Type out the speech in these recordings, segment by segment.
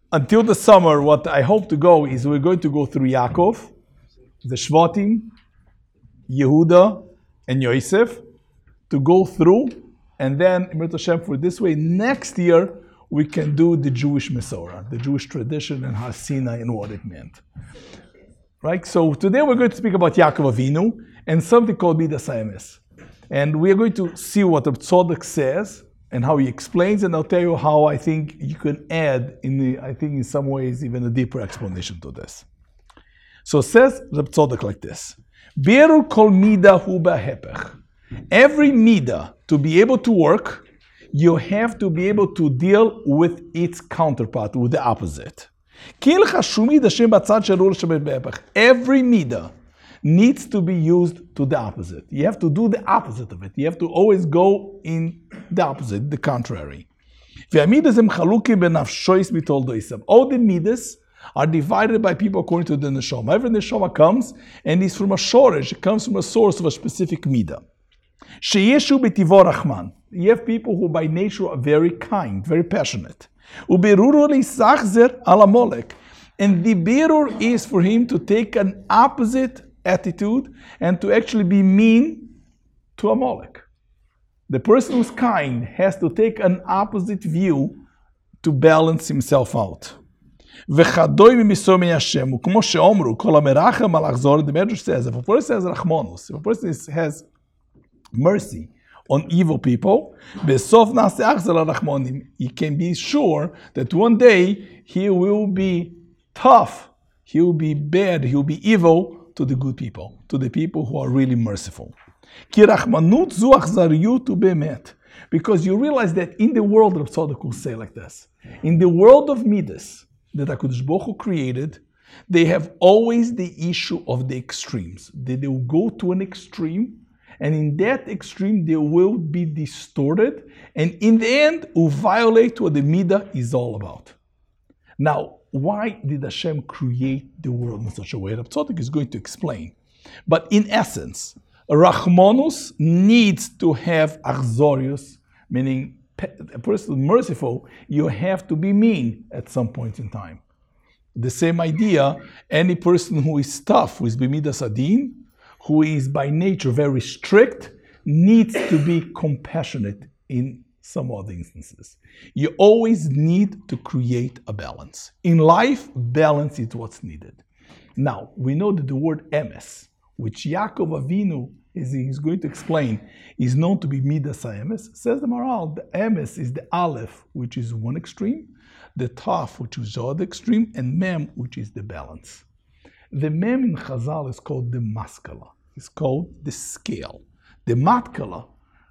until the summer, what I hope to go is we're going to go through Yaakov, the Shvatim, Yehuda, and Yosef, to go through, and then, Emir Hashem, for this way, next year, we can do the Jewish Mesorah, the Jewish tradition and Har Sinai and what it meant. Right? So today we're going to speak about Yaakov Avinu and something called Midas HaEmes. And we are going to see what Reb Tzadok says and how he explains, and I'll tell you how I think you can add, in some ways, even a deeper explanation to this. So says Reb Tzadok like this: Berur kol midah hu b'hepech. Every midah, to be able to work, you have to be able to deal with its counterpart, with the opposite. Every midah needs to be used to the opposite. You have to do the opposite of it. You have to always go in the opposite, the contrary. All the midas are divided by people according to the neshama. Every neshama comes and is from a shoresh. It comes from a source of a specific midah. You have people who by nature are very kind, very passionate. And the berur is for him to take an opposite attitude and to actually be mean to Amalek. The person who's kind has to take an opposite view to balance himself out. The Medrash says, if a person has rachmanus, if a person has mercy on evil people, he can be sure that one day he will be tough, he will be bad, he will be evil to the good people, to the people who are really merciful. Because you realize that in the world, Reb Tzadok will say like this, in the world of Midas that HaKadosh Baruch Hu created, they have always the issue of the extremes. They will go to an extreme, and in that extreme they will be distorted, and in the end will violate what the Midah is all about. Now, why did Hashem create the world in such a way? Reb Tzadok is going to explain. But in essence, Rachmanus needs to have Achzorius, meaning a person merciful, you have to be mean at some point in time. The same idea, any person who is tough, who is B'midas Adin, who is by nature very strict, needs to be compassionate in some other instances. You always need to create a balance. In life, balance is what's needed. Now, we know that the word emes, which Yaakov Avinu is going to explain, is known to be Midas HaEmes. Says the Maharal, the emes is the aleph, which is one extreme, the taf, which is the other extreme, and mem, which is the balance. The mem in Chazal is called the maskala. It's called the scale. The matkala,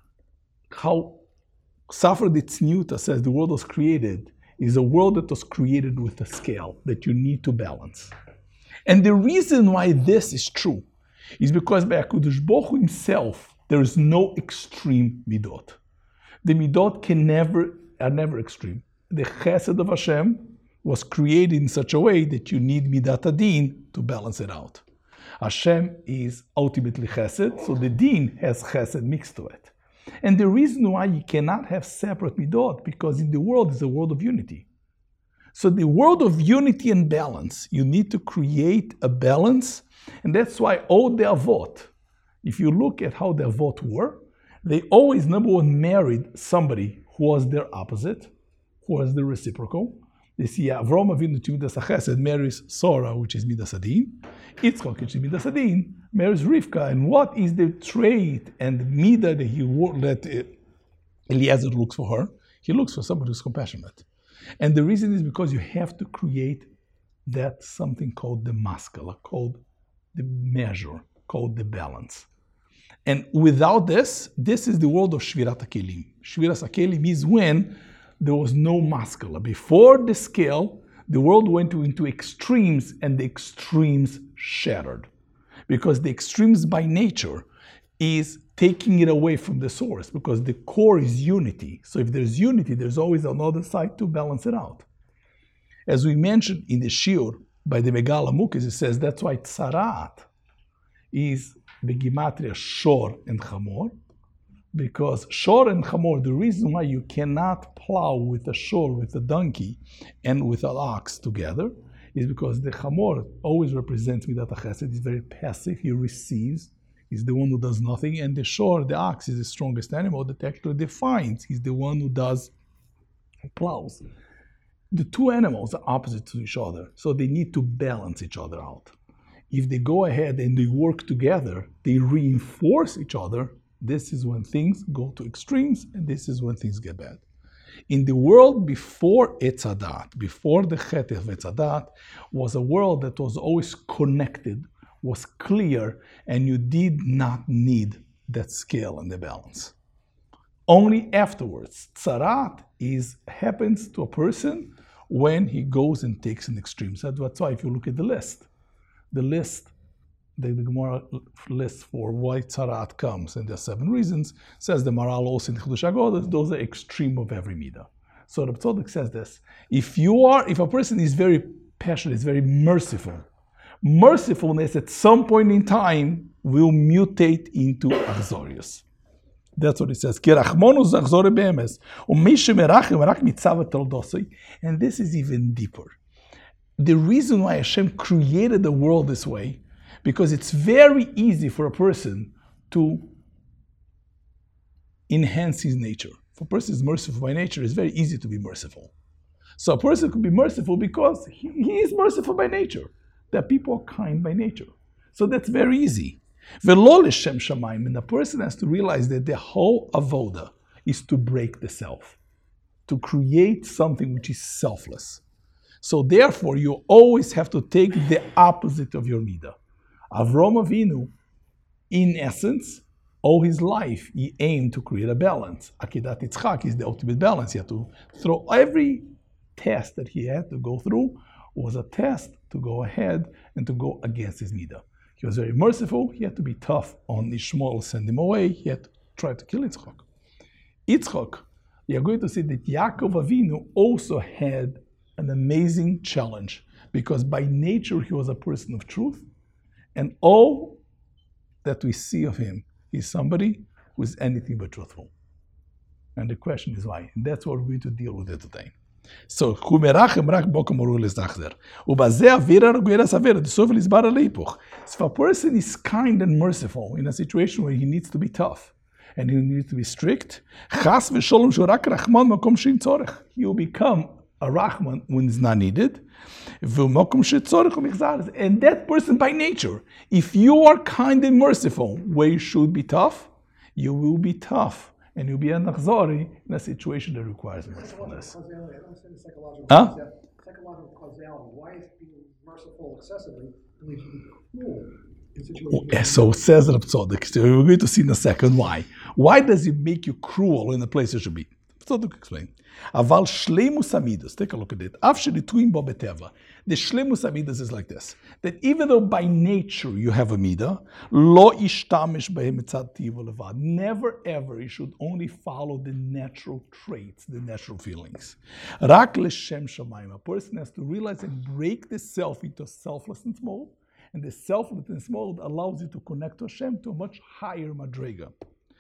how Safra Ditzniuta says the world was created, is a world that was created with a scale that you need to balance. And the reason why this is true is because by HaKadosh Baruch Hu himself, there is no extreme midot. The midot are never extreme. The chesed of Hashem was created in such a way that you need midat adin to balance it out. Hashem is ultimately chesed, so the din has chesed mixed to it. And the reason why you cannot have separate midot, because in the world is a world of unity. So the world of unity and balance, you need to create a balance, and that's why all the avot, if you look at how the avot were, they always, number one, married somebody who was their opposite, who was the reciprocal. They see Avram Avinu to Midas HaChesed marries Sora, which is Midas Adin. Yitzchak, which is Midas Adin, marries Rivka. And what is the trait and midah that Eliezer looks for her? He looks for somebody who's compassionate. And the reason is because you have to create that something called the maskala, called the measure, called the balance. And without this is the world of Shvirat HaKelim. Shvirat HaKelim is when there was no maskala. Before the scale, the world went into extremes, and the extremes shattered. Because the extremes by nature is taking it away from the source, because the core is unity. So if there's unity, there's always another side to balance it out. As we mentioned in the shiur by the Megal Amukis, it says that's why Tzarat is Begimatria Shor and Chamor. Because shor and chamor, the reason why you cannot plow with a shor, with a donkey, and with an ox together, is because the chamor always represents midat chesed. He's very passive. He receives. He's the one who does nothing. And the shor, the ox, is the strongest animal that actually defines. He's the one who plows. The two animals are opposite to each other, so they need to balance each other out. If they go ahead and they work together, they reinforce each other. This is when things go to extremes, and this is when things get bad. In the world before Etz Hadat, before the Chet of Etz Hadat, was a world that was always connected, was clear, and you did not need that scale and the balance. Only afterwards, Tzarat happens to a person when he goes and takes an extreme. So that's why if you look at the list, the Gemara list for why Tzarat comes, and there are 7 reasons, says the Maral also in Chidush HaGodos, those are extreme of every midah. So the Tzaddik says this: if a person is very passionate, is very merciful, mercifulness at some point in time will mutate into Achzorius. That's what it says. And this is even deeper. The reason why Hashem created the world this way, because it's very easy for a person to enhance his nature. If a person is merciful by nature, it's very easy to be merciful. So a person could be merciful because he is merciful by nature. That people are kind by nature. So that's very easy. V'lo l'shem shamayim, and a person has to realize that the whole avoda is to break the self, to create something which is selfless. So therefore, you always have to take the opposite of your midah. Avram Avinu, in essence, all his life, he aimed to create a balance. Akedat Yitzchak is the ultimate balance. He had to throw every test that he had to go through was a test to go ahead and to go against his midah. He was very merciful. He had to be tough on Ishmael, send him away. He had to try to kill Yitzchak. Yitzchak, you're going to see that Yaakov Avinu also had an amazing challenge, because by nature he was a person of truth, and all that we see of him is somebody who is anything but truthful. And the question is why? And that's what we're going to deal with it today. So, if a person is kind and merciful in a situation where he needs to be tough and he needs to be strict, he will become a Rahman when it's not needed. And that person by nature, if you are kind and merciful where you should be tough, you will be tough. And you'll be a Nachzori in a situation that requires mercifulness. I don't understand the psychological causality. Why is being merciful excessively leads you to be cruel in situations? So says Rav Tzadok. So we're going to see in a second why. Why does it make you cruel in the place you should be? Tzadok explain. Aval shleimus amidus. Take a look at it. Av shelituim bo beteva. The shleimus amidus is like this: that even though by nature you have a midah, lo ishtamish behem mitzad tiva levad. Never ever you should only follow the natural traits, the natural feelings. Rak l'shem shamayim. A person has to realize and break the self into selflessness mode, and the selflessness mode allows you to connect to Hashem to a much higher madrega.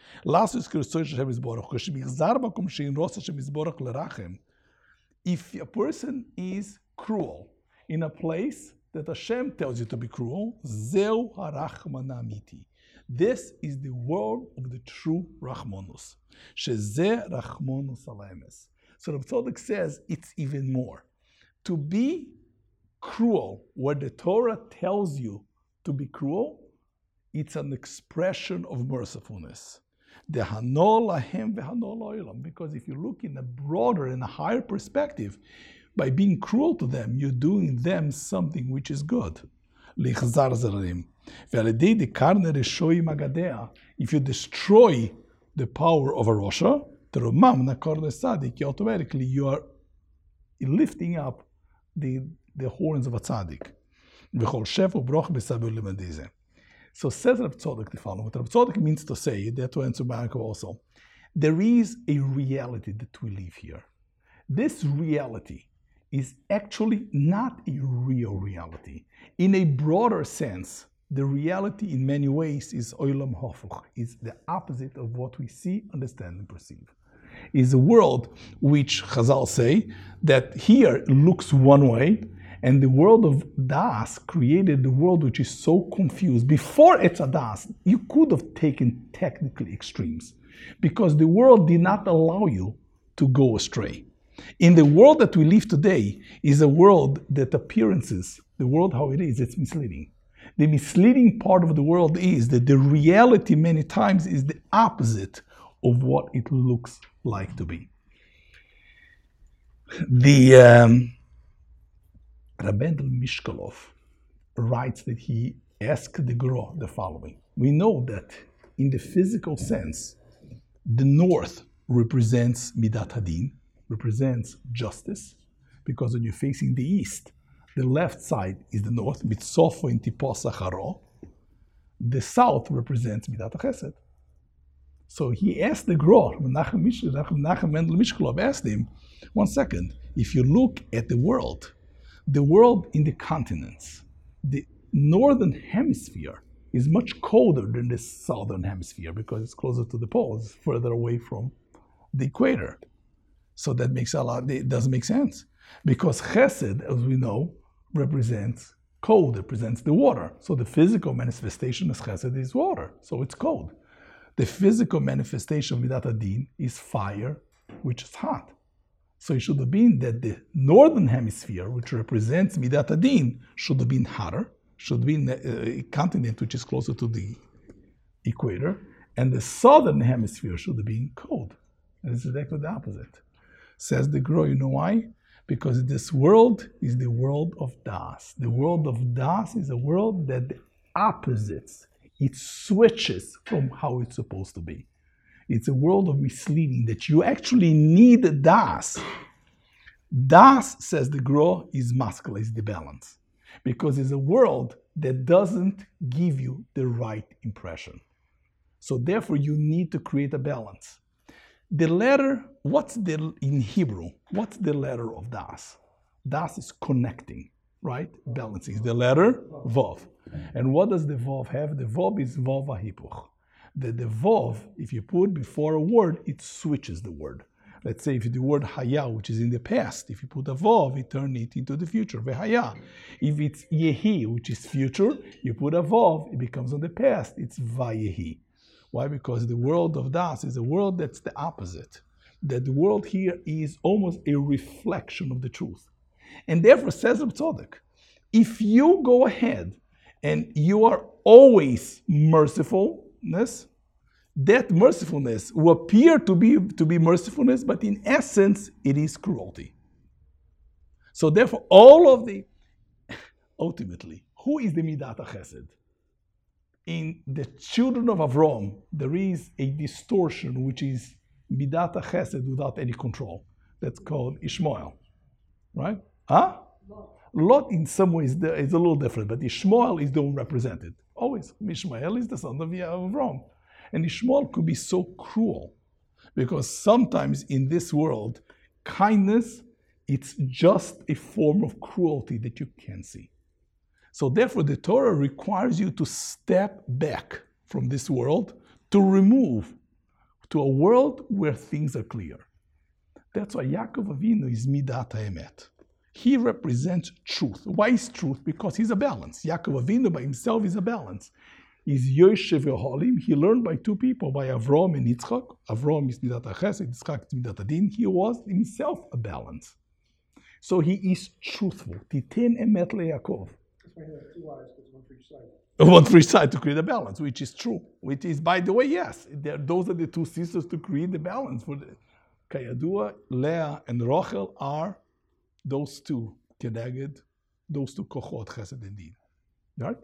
If a person is cruel in a place that Hashem tells you to be cruel, zeu harachman amiti. This is the world of the true Rachmanus. Shezeh Rachmanus alaemes. So the Tzaddik says it's even more. To be cruel where the Torah tells you to be cruel, it's an expression of mercifulness. Because if you look in a broader and a higher perspective, by being cruel to them, you're doing them something which is good. If you destroy the power of a Rosha, automatically you are lifting up the horns of a tzaddik. So says Rav Tzadok the following. What Rav Tzadok means to say, that to answer Barakov also, there is a reality that we live here. This reality is actually not a real reality. In a broader sense, The reality in many ways is olam hafuch, is the opposite of what we see, understand, and perceive. Is a world which Chazal say that here looks one way, and the world of Das created the world which is so confused. Before Etz Das, you could have taken technically extremes, because the world did not allow you to go astray. In the world that we live today is a world that appearances, the world how it is, it's misleading. The misleading part of the world is that the reality many times is the opposite of what it looks like to be. The Rabendel Mishkolov writes that he asked the Gro the following. We know that in the physical sense, the north represents Midat Hadin, represents justice, because when you're facing the east, the left side is the north, Mitzofo in Tipos Acharo. The south represents Midat HaChesed. So he asked the Gro, Menachem Mendel Mishkolov asked him, 1 second, if you look at the world in the continents, the northern hemisphere is much colder than the southern hemisphere because it's closer to the poles, further away from the equator. So that makes it doesn't make sense. Because Chesed, as we know, represents cold, represents the water. So the physical manifestation of Chesed is water, so it's cold. The physical manifestation of Midat Hadin is fire, which is hot. So it should have been that the northern hemisphere, which represents Midat Hadin, should have been hotter, should be in a continent which is closer to the equator, and the southern hemisphere should have been cold. And it's exactly the opposite. Says the Gro, you know why? Because this world is the world of Das. The world of Das is a world that the opposites, it switches from how it's supposed to be. It's a world of misleading that you actually need Das. Das, says the Gro, is masculine, is the balance. Because it's a world that doesn't give you the right impression. So therefore you need to create a balance. The letter, in Hebrew, what's the letter of Das? Das is connecting, right? Balancing. It's the letter Vav. And what does the Vav have? The Vav is Vav HaHipuch. The Vav, if you put before a word, it switches the word. Let's say if the word Haya, which is in the past, if you put a Vav, it turns it into the future, Vehaya. If it's Yehi, which is future, you put a Vav, it becomes on the past, it's Vayehi. Why? Because the world of Das is a world that's the opposite. That the world here is almost a reflection of the truth. And therefore, says Reb Tzadok, if you go ahead and you are always mercifulness, that mercifulness will appear to be mercifulness, but in essence, it is cruelty. So therefore, ultimately, who is the Midat HaChesed? In the children of Avram, there is a distortion which is Midat HaChesed without any control. That's called Ishmael, right? Lot in some ways is a little different, but Ishmael is the one represented. Always, Ishmael is the son of Avram. And Ishmael could be so cruel because sometimes in this world, kindness, it's just a form of cruelty that you can't see. So therefore, the Torah requires you to step back from this world to remove to a world where things are clear. That's why Yaakov Avinu is Midat HaEmet. He represents truth. Why is truth? Because he's a balance. Yaakov Avinu by himself is a balance. He's Yoshev Yeholim. He learned by two people, by Avram and Yitzchak. Avram is Midat HaChesed, Yitzchak is Midat HaDin. He was himself a balance. So he is truthful. Titen Emet LeYaakov. That's why he has 2 eyes, because one for each side. One for each side to create a balance, which is true. Which is, by the way, yes, those are the two sisters to create the balance. For the Kayadua, Leah and Rachel are those two, Keneged, those two Kochot, Chesed and Din. Right?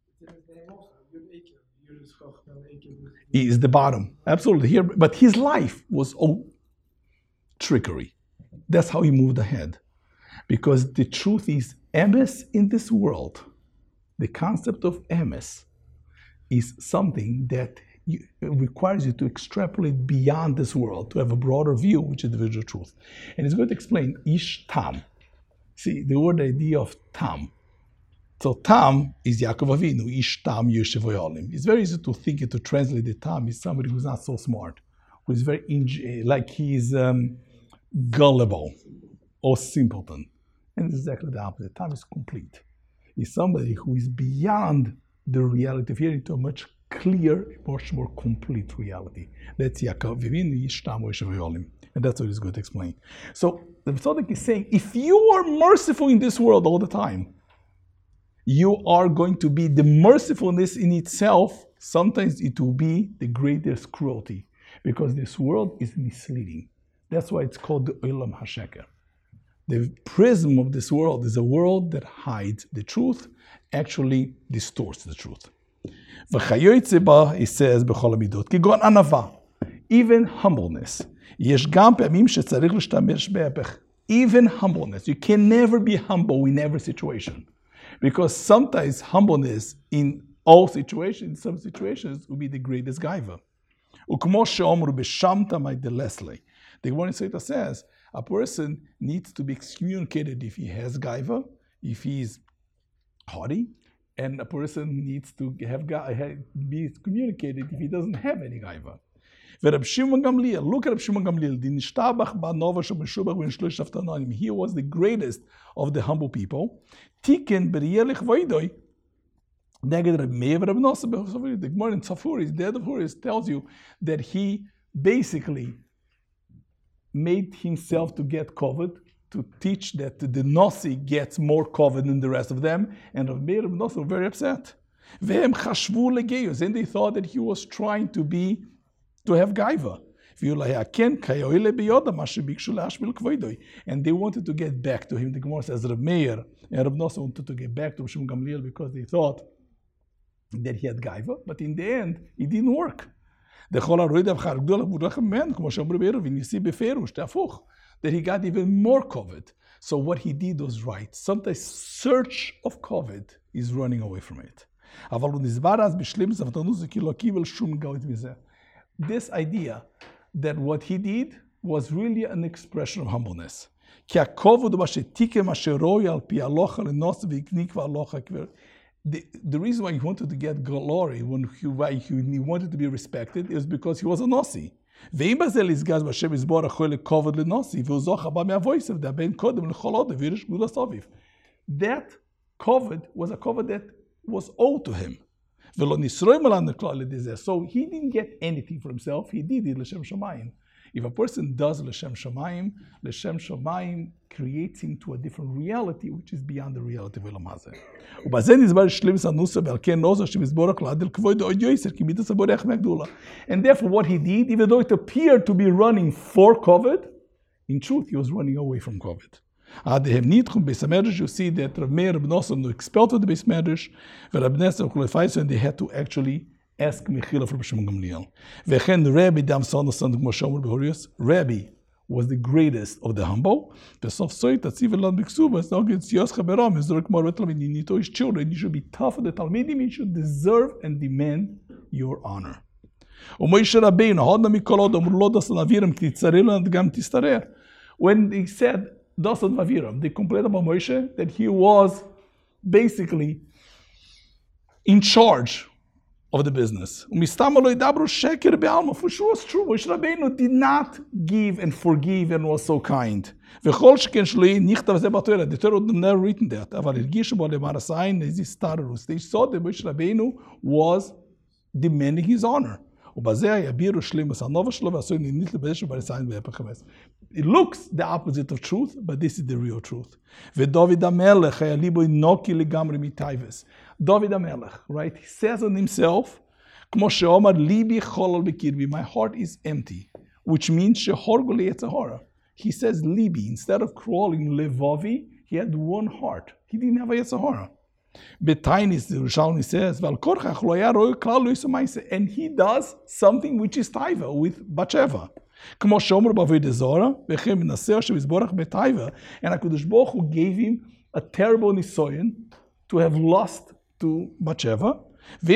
He is the bottom, absolutely. Here, but his life was all trickery. That's how he moved ahead. Because the truth is, emes in this world, the concept of emes is something that requires you to extrapolate beyond this world, to have a broader view, which is the visual truth. And it's going to explain Ish Tam. See, the word idea of Tam. So Tam is Yaakov Avinu, Ish Tam Yoshev Oyalim. It's very easy to think and to translate the Tam is somebody who's not so smart, who is very, like he's gullible or simpleton. And it's exactly the opposite. Tam is complete. He's somebody who is beyond the reality of here into a much clear, much more complete reality. That's Yaakov Avinu, Ish Tam Yoshev Oyalim. And that's what he's going to explain. So the Tzaddik is saying, if you are merciful in this world all the time, you are going to be the mercifulness in itself. Sometimes it will be the greatest cruelty because this world is misleading. That's why it's called the Olam HaSheker. The prism of this world is a world that hides the truth, actually distorts the truth. He says, even humbleness. Even humbleness. You can never be humble in every situation. Because sometimes humbleness in all situations, in some situations, will be the greatest gaiva. The Gemara says, a person needs to be excommunicated if he has gaiva, if he is haughty, and a person needs to be excommunicated if he doesn't have any gaiva. Look at Reb Shimon Gamliel. He was the greatest of the humble people. The Gemara in Tzafuris, the other Furis tells you that he basically made himself to get covered, to teach that the Nasi gets more covered than the rest of them, and Reb Meir and Nasi were very upset. And they thought that he was trying to have gaiva. And they wanted to get back to him. The Gemara says Reb Meir and Reb Nosson wanted to get back to Shimon Gamliel because they thought that he had gaiva, but in the end, it didn't work. When you see that he got even more covet. So what he did was right. Sometimes search of covet is running away from it. This idea that what he did was really an expression of humbleness. The reason why he wanted to get glory, why he wanted to be respected, is because he was a Nasi. That covet was a covet that was owed to him. So he didn't get anything for himself, he did it l'shem shamayim. If a person does l'shem shamayim creates him to a different reality, which is beyond the reality of Olam Hazeh. And therefore what he did, even though it appeared to be running for covet, in truth he was running away from covet. You see that Reb Meir and Nosson were expelled from the Beis Medrash, and they had to actually ask Mechila from Shimon Gamliel. Rabbi was the greatest of the humble. His children, you should be tough on the Talmidim, you should deserve and demand your honor. When he said, Dasan Vaviram, they complained about Moshe that he was basically in charge of the business. For sure it's true. Moshe Rabbeinu did not give and forgive and was so kind. The Torah would never written that. They saw that Moshe Rabbeinu was demanding his honor. It looks the opposite of truth, but this is the real truth. David HaMelech, right? He says on himself, my heart is empty, which means he says libi. Instead of crawling levavi, he had one heart. He didn't have a Yetzirah. Betainis, the Rishalmi says, and he does something which is taiva with Batsheva. And HaKadosh Baruch Hu gave him a terrible nisoyon to have lost to Batsheva. The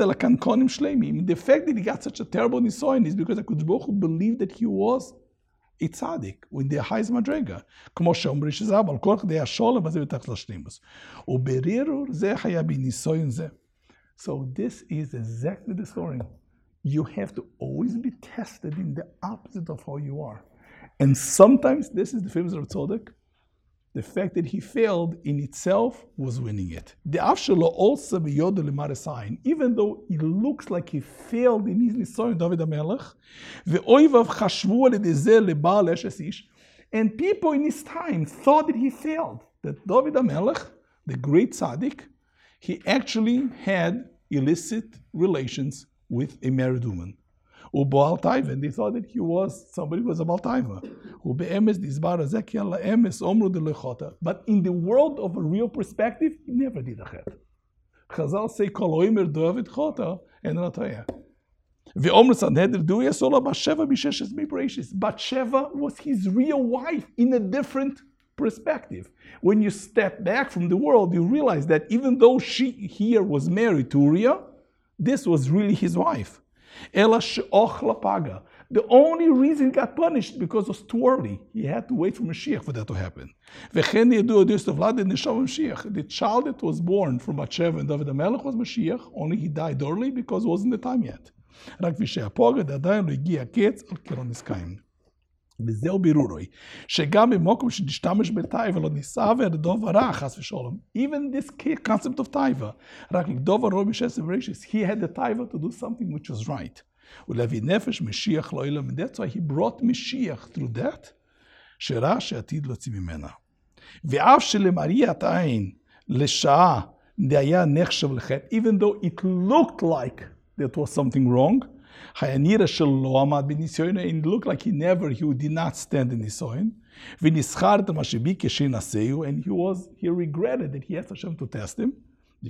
fact that he got such a terrible nisoyon is because HaKadosh Baruch Hu believed that he was a tzaddik, in the highest madrega. כמו שאומרים שזה, אבל כל כדי השולם הזה בתחת לשלימוס. וברירור זה היה בניסיון זה. So this is exactly the story. You have to always be tested in the opposite of how you are. And sometimes, this is the famous Rav Tzadok, the fact that he failed in itself was winning it. The Avshalo also beyond the sign, even though it looks like he failed in his nisoyon David HaMelech, ve'oivav chashvu al-yedei lebaal eshes ish, and people in his time thought that he failed. That David HaMelech, the great tzaddik, he actually had illicit relations with a married woman. U'Baal Taiva, and they thought that he was somebody who was a Baal Taiva. But in the world of a real perspective, he never did a chet. Chazal say, Kol oimer David chota, and not Taya. Bathsheba was his real wife in a different perspective. When you step back from the world, you realize that even though she here was married to Uriah, this was really his wife. The only reason he got punished because it was too early. He had to wait for Mashiach for that to happen. The child that was born from Bathsheba and David HaMelech was Mashiach, only he died early because it wasn't the time yet. וזהו בירורוי, שגם במקום שנשתמש בטייבה לא ניסה ולדוב הרע, חס ושלום. Even this concept of טייבה, רק לדוב הרע בשסף ורשס, he had the טייבה to do something which was right. ולהביא נפש משיח לא אילם, and that's why he brought משיח through that, שראה שעתיד להוציא ממנה. ואף שלמראיית עין, לשעה, זה היה נחשב לחטא, even though it looked like that was something wrong, and it looked like he did not stand in Nisoyin. And he regretted that he asked Hashem to test him.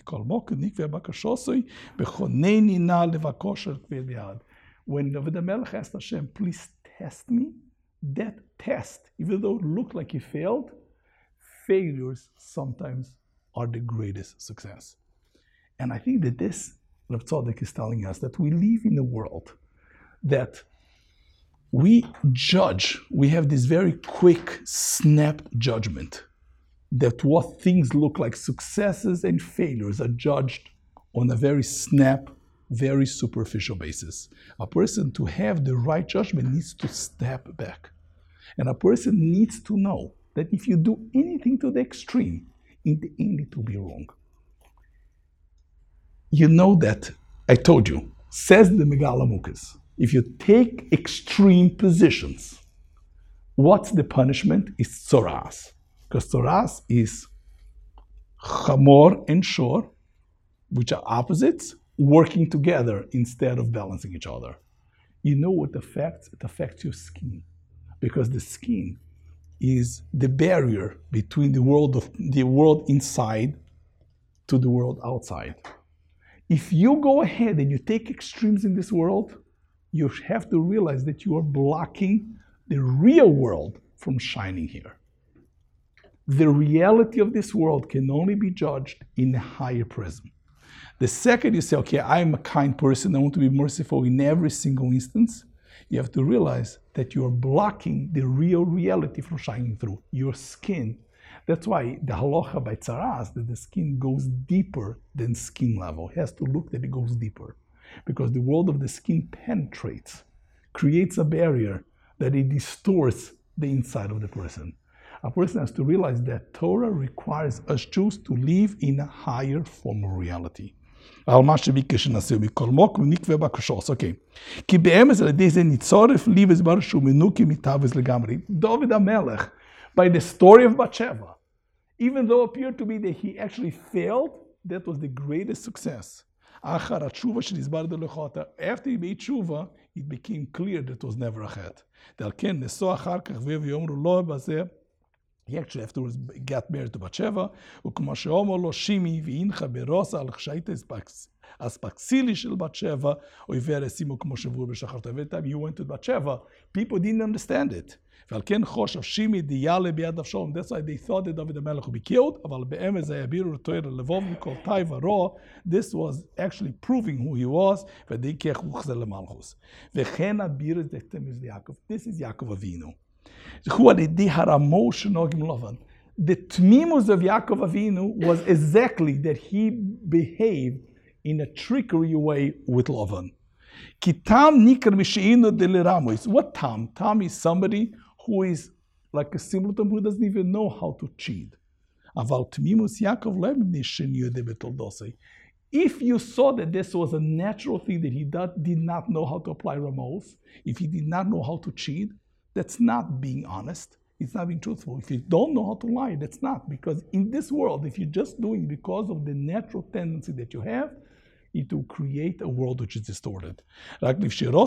When David HaMelech asked Hashem, please test me, that test, even though it looked like he failed, failures sometimes are the greatest success. And I think that this Rav Tzadok is telling us that we live in a world that we judge, we have this very quick snap judgment that what things look like successes and failures are judged on a very snap, very superficial basis. A person to have the right judgment needs to step back. And a person needs to know that if you do anything to the extreme, in the end it will be wrong. You know that, I told you, says the Megala Mukis, if you take extreme positions, what's the punishment? Is tzoras. Because tzoras is chamor and shor, which are opposites, working together instead of balancing each other. You know what affects? It affects your skin. Because the skin is the barrier between the world inside to the world outside. If you go ahead and you take extremes in this world, you have to realize that you are blocking the real world from shining here. The reality of this world can only be judged in a higher prism. The second you say, okay, I'm a kind person, I want to be merciful in every single instance, you have to realize that you are blocking the real reality from shining through. Your skin. That's why the halacha by tzaras, that the skin goes deeper than skin level. It has to look that it goes deeper. Because the world of the skin penetrates, creates a barrier that it distorts the inside of the person. A person has to realize that Torah requires us Jews to live in a higher form of reality. Okay. David HaMelech, by the story of Bathsheba, even though it appeared to be that he actually failed, that was the greatest success. After he made tshuva, it became clear that it was never a chet. He actually afterwards got married to Bathsheba. He went to Bathsheba. People didn't understand it. That's why they thought that David HaMelech would be killed. This was actually proving who he was. This is Yaakov Avinu. The tmimus of Yaakov Avinu was exactly that he behaved in a trickery way with Lavan. What tam? Tam is somebody who is like a simpleton who doesn't even know how to cheat. If you saw that this was a natural thing that he did not know how to apply Ramos, if he did not know how to cheat, that's not being honest. It's not being truthful. If you don't know how to lie, that's not. Because in this world, if you're just doing it because of the natural tendency that you have, it will create a world which is distorted. And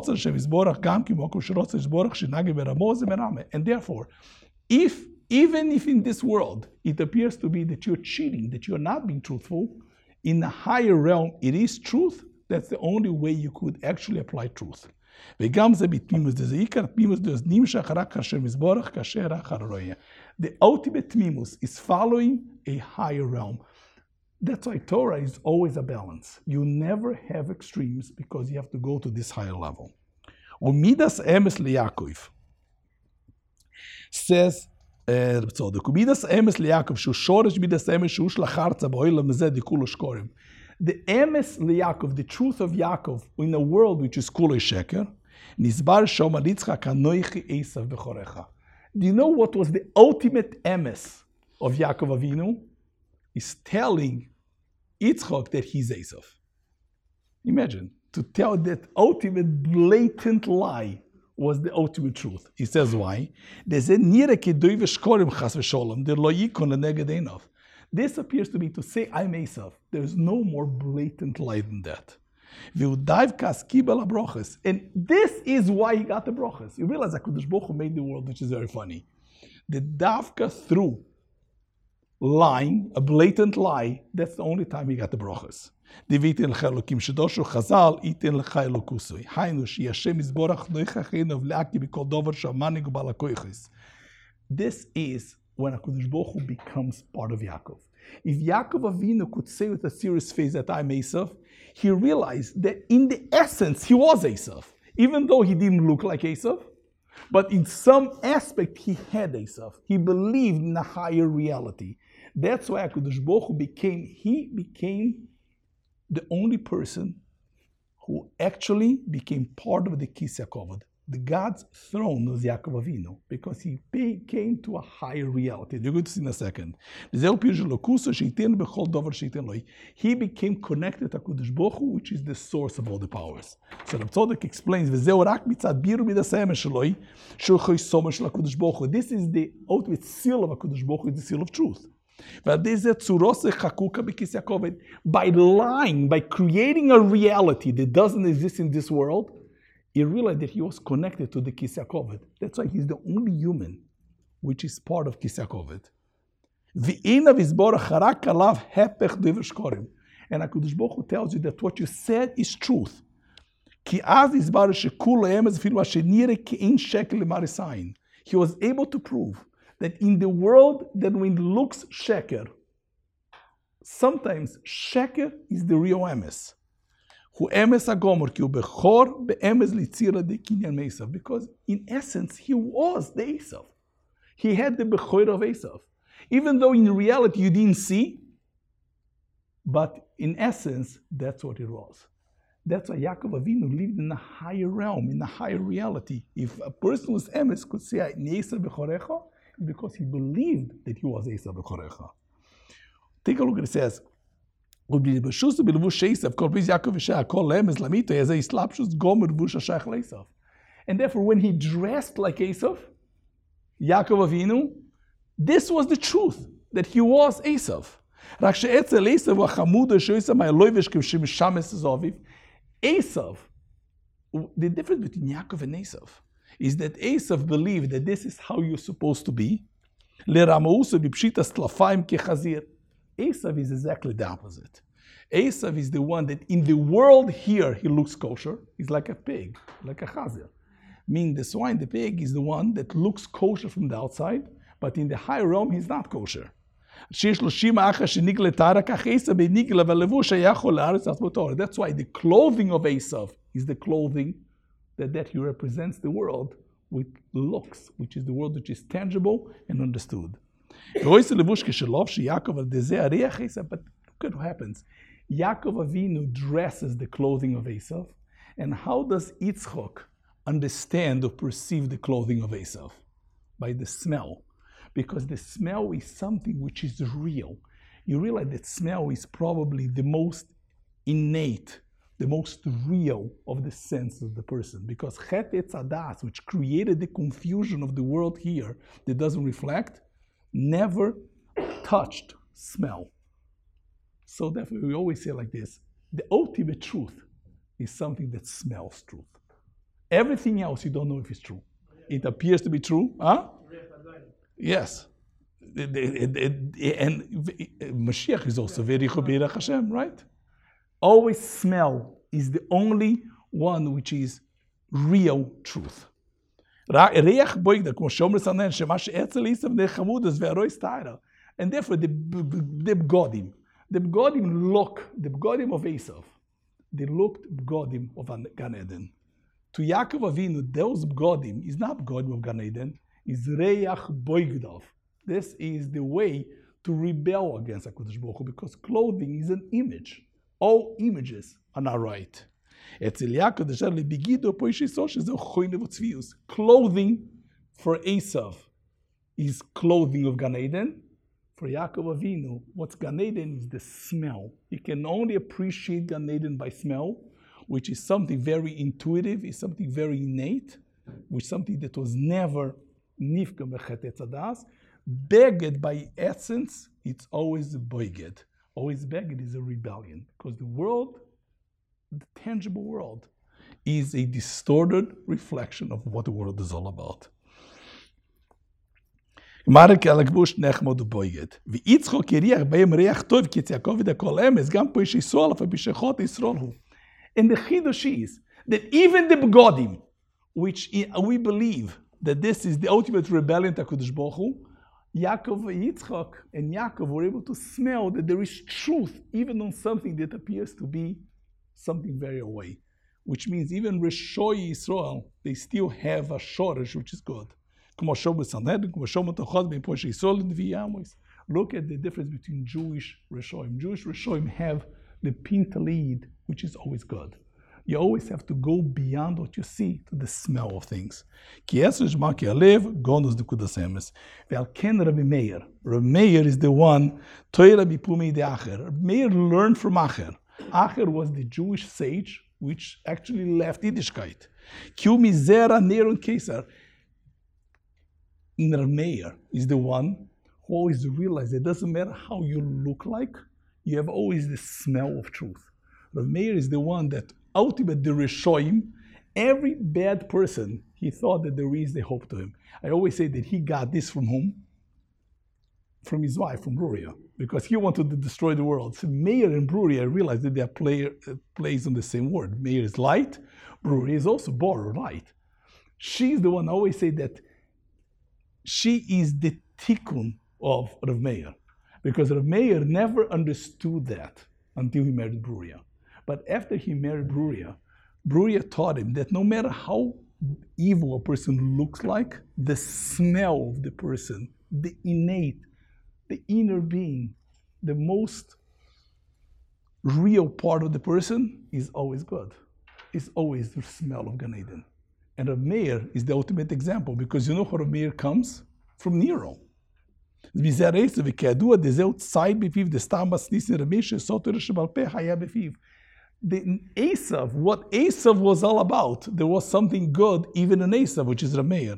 therefore, even if in this world it appears to be that you're cheating, that you're not being truthful, in the higher realm it is truth, that's the only way you could actually apply truth. The ultimate tmimus is following a higher realm. That's why Torah is always a balance. You never have extremes because you have to go to this higher level. Umidas emes leYaakov says, the Kumidas emes leYaakov shu shoresh midas emes shu shlacharza ba'olam hazeh dikulo shkorim. The emes leYaakov, the truth of Yaakov, in a world which is kulei sheker, nizbar shomar Yitzchak anoichi Esav bechorecha. Do you know what was the ultimate emes of Yaakov Avinu? Is telling Yitzchak that he's Esav. Imagine, to tell that ultimate blatant lie was the ultimate truth. He says why? This appears to be to say I'm Esav. There's no more blatant lie than that. And this is why he got the brachas. You realize that HaKadosh Baruch Hu made the world, which is very funny. The davka through lying, a blatant lie, that's the only time he got the brachas. This is when HaKadosh Baruch Hu becomes part of Yaakov. If Yaakov Avinu could say with a serious face that I'm Esav, he realized that in the essence he was Esav, even though he didn't look like Esav. But in some aspect he had Esav. He believed in a higher reality. That's why HaKadosh Baruch Hu became the only person who actually became part of the Kisei HaKavod. The God's throne was Yaakov Avinu, because he came to a higher reality. You're going to see in a second. He became connected to HaKadosh Baruch Hu, which is the source of all the powers. So Rav Tzadok explains, this is the ultimate seal of HaKadosh Baruch Hu, the seal of truth. By lying, by creating a reality that doesn't exist in this world, he realized that he was connected to the Kisei HaKavod. That's why he's the only human which is part of Kisei HaKavod. And HaKadosh Baruch Hu tells you that what you said is truth. He was able to prove that in the world that when it looks sheker, sometimes sheker is the real emes. Because in essence, he was the Esav. He had the Bechor of Esav. Even though in reality you didn't see, but in essence, that's what it was. That's why Yaakov Avinu lived in a higher realm, in a higher reality. If a person was emes could say, Esav Bechorecha, because he believed that he was Esav Bechorecha. Take a look at it, it says, and therefore, when he dressed like Esav, Yaakov Avinu, this was the truth, that he was Esav. Esav, the difference between Yaakov and Esav is that Esav believed that this is how you're supposed to be. Esav is exactly the opposite. Esav is the one that in the world here, he looks kosher. He's like a pig, like a chazir. Meaning the swine, the pig, is the one that looks kosher from the outside, but in the higher realm, he's not kosher. That's why the clothing of Esav is the clothing that he represents the world, with looks, which is the world which is tangible and understood. But look at what happens. Yaakov Avinu dresses the clothing of Esav, and how does Yitzchok understand or perceive the clothing of Esav? By the smell. Because the smell is something which is real. You realize that smell is probably the most innate, the most real of the senses of the person. Because Chet Etz Hadas, which created the confusion of the world here that doesn't reflect, never touched smell. So therefore we always say like this, the ultimate truth is something that smells truth. Everything else you don't know if it's true. It appears to be true, huh? Yes. And Mashiach is also very Choberach Hashem, right? Always smell is the only one which is real truth. And therefore the Bgodim look, the Bgodim of Esav, they looked Bgodim of Gan Eden. To Yaakov Avinu, those Bgodim is not Bgodim of Gan Eden, is Reach Boigdov. This is the way to rebel against HaKadosh Baruch Hu, because clothing is an image. All images are not right. Clothing for Esav is clothing of Gan Eden. For Yaakov Avinu, what's Gan Eden is the smell. You can only appreciate Gan Eden by smell, which is something very intuitive, is something very innate, which is something that was never nifka bechet Etz Hadas. Beged by essence, it's always boiged. Always beged is a rebellion, because the world, the tangible world, is a distorted reflection of what the world is all about. Marek Alakbush Nechmod Boiged. V'itzchok yeriach beim reach tov ki Yaakov v'dakol emes gam po ish Yisrael afa b'shechot Yisrael hu. And the chidush is that even the Bgodim, which we believe that this is the ultimate rebellion to HaKadosh Baruch Hu, Yaakov, Yitzchak, and Yaakov were able to smell that there is truth even on something that appears to be something very away. Which means even Reshoi Yisrael, they still have a shortage which is good. Look at the difference between Jewish Reshoim. Jewish Reshoim have the pintalid, which is always good. You always have to go beyond what you see to the smell of things. Rabbi Meir. Rabbi Meir is the one, Rabbi Meir learned from Acher. Acher was the Jewish sage which actually left Yiddishkeit. Rabbi Meir is the one who always realized it doesn't matter how you look like, you have always the smell of truth. Rabbi Meir is the one that ultimately the Rishoim, every bad person, he thought that there is the hope to him. I always say that he got this from whom? From his wife, from Bruria, because he wanted to destroy the world. So Meir and Bruria realized that they are plays on the same word. Meir is light, Bruria is also borrow, light. She's the one I always say that she is the tikkun of Rav Meir, because Rav Meir never understood that until he married Bruria. But after he married Bruria, Bruria taught him that no matter how evil a person looks like, the smell of the person, the innate, the inner being, the most real part of the person is always good. It's always the smell of Gan Eden. And Rav Meir is the ultimate example, because you know how Rav Meir comes? From Nero. The Esav, what Esav was all about, there was something good even in Esav, which is Rav Meir.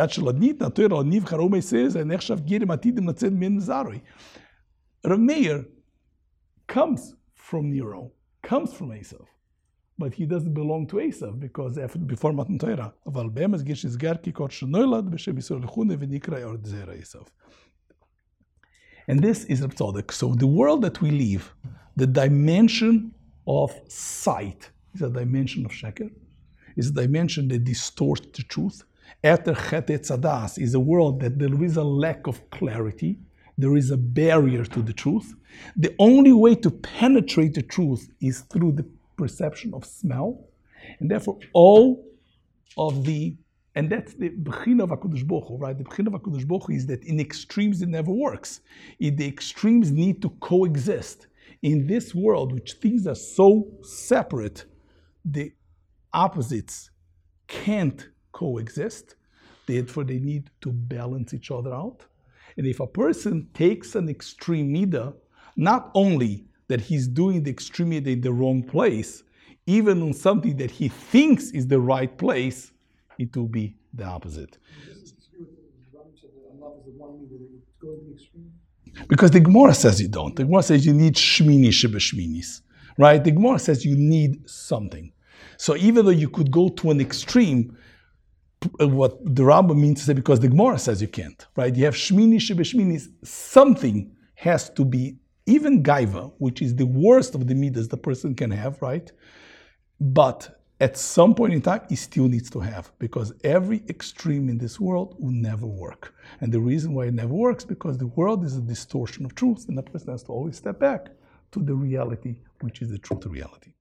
Rav Meir comes from Nero, comes from Esav. But he doesn't belong to Esav, because before Matan Torah, and this is Reb Tzadok. So the world that we live, the dimension of sight is a dimension of sheker, is a dimension that distorts the truth. After Chet Etz Hadas is a world that there is a lack of clarity, there is a barrier to the truth. The only way to penetrate the truth is through the perception of smell, and therefore all of the And that's the Bechina of HaKadosh Baruch Hu, right? The Bechina of HaKadosh Baruch Hu is that in extremes it never works. The extremes need to coexist. In this world, which things are so separate, the opposites can't coexist. Therefore, they need to balance each other out. And if a person takes an extreme midah, not only that he's doing the extreme midah in the wrong place, even on something that he thinks is the right place, it will be the opposite. Because the Gemara says you don't. The Gemara says you need shmini shebeshminis, right? The Gemara says you need something. So even though you could go to an extreme, what the Rambam means to say, because the Gemara says you can't, right? You have shmini shebeshminis, something has to be, even gaiva, which is the worst of the midas the person can have, right? But at some point in time, he still needs to have, because every extreme in this world will never work. And the reason why it never works, because the world is a distortion of truth, and the person has to always step back to the reality, which is the truth reality.